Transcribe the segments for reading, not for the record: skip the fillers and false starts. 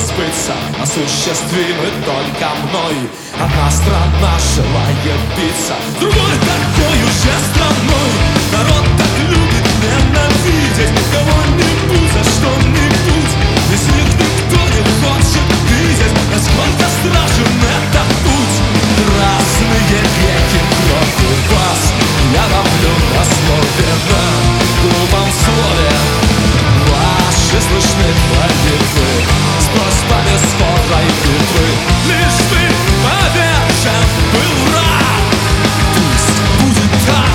сбыться осуществимы только мной. Одна страна желает биться с другой такой уже страной. Народ так любит ненавидеть кого-нибудь за что-нибудь, если их никто не хочет видеть, насколько страшен этот путь. Красные реки, кровь и вас я ловлю на слове, на грубом слове. Ваши слышны молитвы с просьбами скорой битвы. Лишь ты повержен был враг, пусть будет так.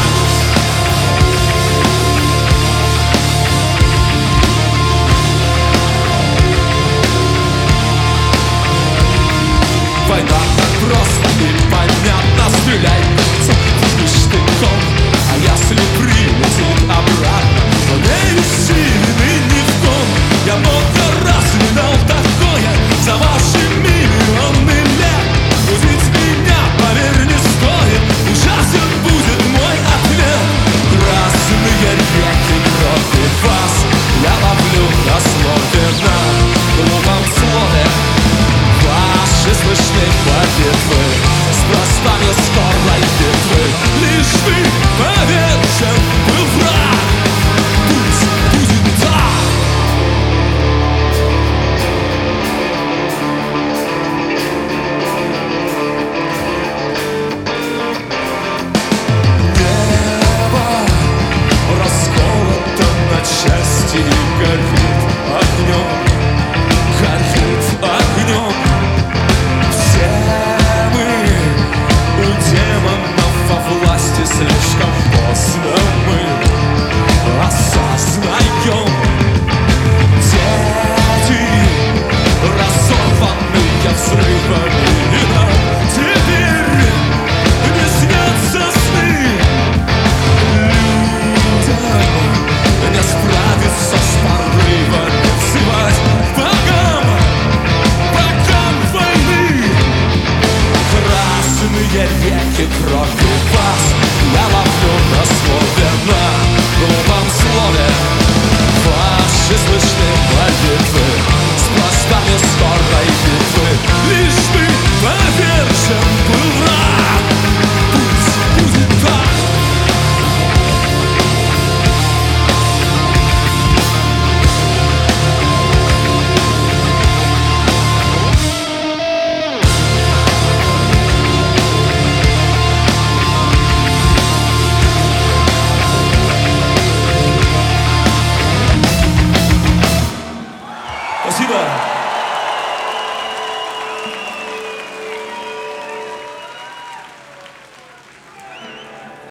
Война так просто и понятно. Стреляй, пушки штыком, а если прилетит обратно, то не сильный ни в ком. Я много раз видал такое за ваши миллионы лет. Будить меня, поверь, не стоит, ужасен будет мой ответ. Красные реки, кровь и вас я ловлю на слове, на глупом слове. Ваши слышны молитвы с просьбами скорой битвы. Лишь ты повержен был враг, пусть будет так. Небо расколото на части и горит огнем, горит огнем. Все мы у демонов во власти, слишком поздно мы осознаем. Дети, разорванные взрывами, и нам теперь не снятся сны. Людям не справиться с порывами, взывать богам войны. Красные реки, кровь и вас я ловлю на слове, на глупом слове. Ваши слышны молитвы с просьбами скорой